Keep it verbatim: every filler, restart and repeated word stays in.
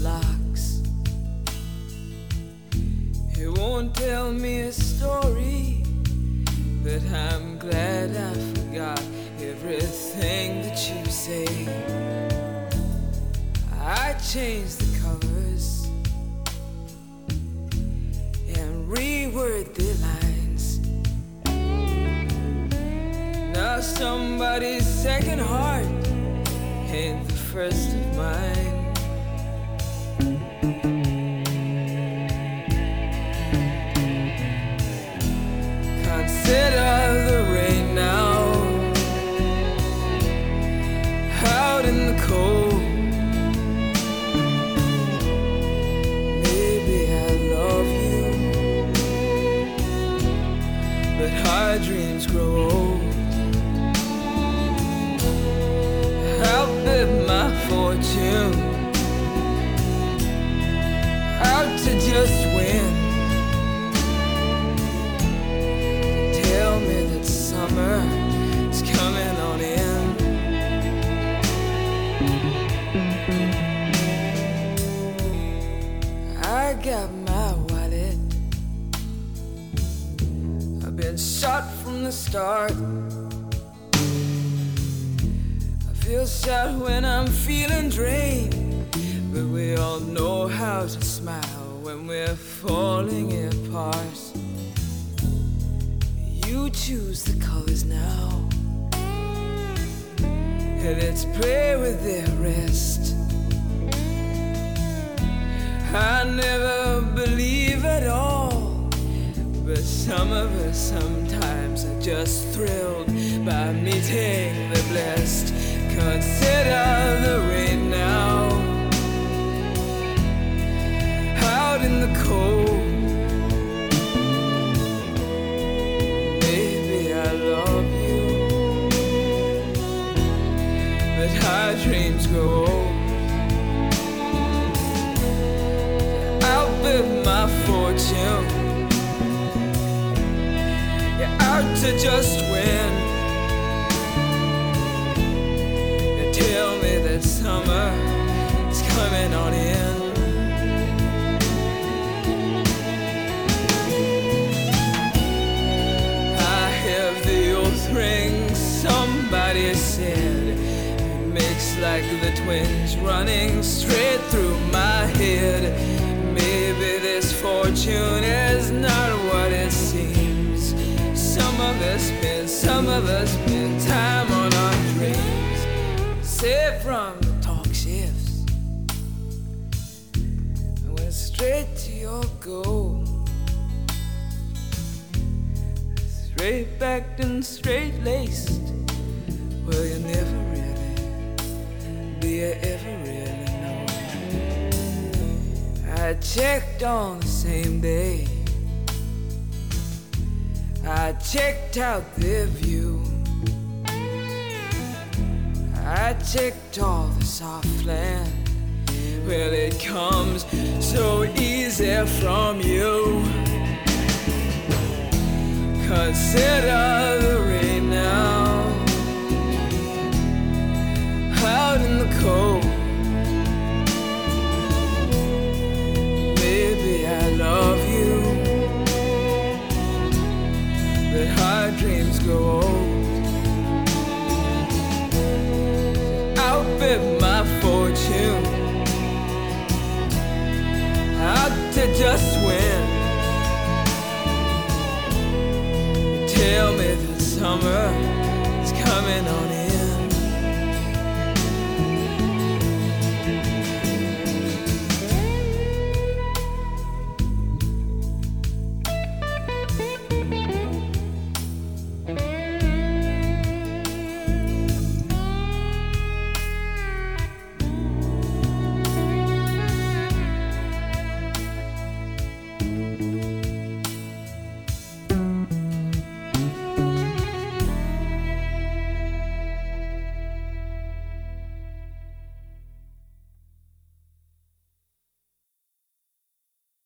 locks. He won't tell me a story, but I'm glad I forgot everything that you say. I changed the colors and reword the lines. Now somebody's second heart ain't the first of mine. Consider the rain now, out in the cold. Maybe I love you, but our dreams grow old. I'll bet my fortune out to just win. Tell me that summer is coming on in. I got my wallet. I've been shot from the start. Feel sad when I'm feeling drained, but we all know how to smile when we're falling apart. You choose the colors now, and let's play with the rest. I never believe at all, but some of us sometimes are just thrilled by meeting the blessed. Consider the rain now, out in the cold. Maybe I love you, but our dreams grow old. I'll bet my fortune, you're out to just win. Tell me that summer is coming on in. I have the oath ring, somebody said. It makes like the twins running straight through my head. Maybe this fortune is not what it seems. Some of us spend, some of us spend time on our dreams. Saved from the talk shifts, I went straight to your goal. Straight backed and straight laced. Well, you never really, do you ever really know? I checked on the same day, I checked out the view, I checked all the soft land. Well, it comes so easy from you. Consider the rain now, out in the cold. Maybe I love you, but our dreams grow old. I'll bet my fortune out to just win. Tell me that summer is coming on in.